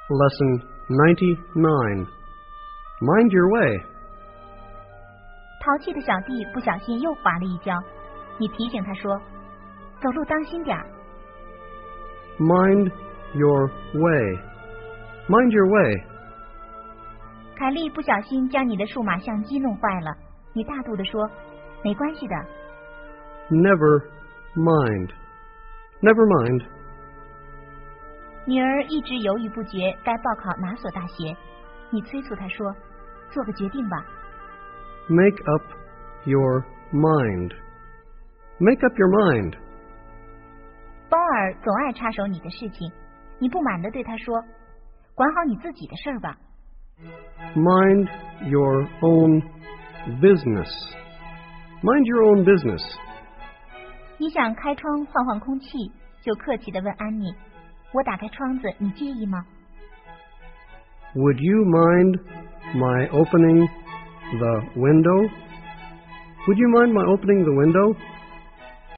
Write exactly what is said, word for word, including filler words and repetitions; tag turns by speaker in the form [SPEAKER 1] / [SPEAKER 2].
[SPEAKER 1] Lesson ninety-nine. Mind your way.
[SPEAKER 2] 淘气的小弟不小心又滑了一跤，你提醒他说：“走路当心点儿。”
[SPEAKER 1] Mind your way. Mind your way.
[SPEAKER 2] 凯莉不小心将你的数码相机弄坏了，你大度地说：“没关系的。”
[SPEAKER 1] Never mind. Never mind.
[SPEAKER 2] 女儿一直犹豫不决该报考哪所大学，你催促她说：“做个决定吧。”
[SPEAKER 1] Make up your mind. Make up your mind.
[SPEAKER 2] 包尔总爱插手你的事情，你不满地对他说：“管好你自己的事儿吧。”
[SPEAKER 1] Mind your own business. Mind your own business.
[SPEAKER 2] 你想开窗换换空气，就客气地问安妮：“我打开窗子，你介意吗？”
[SPEAKER 1] Would you mind my opening the window? Would you mind my opening the window?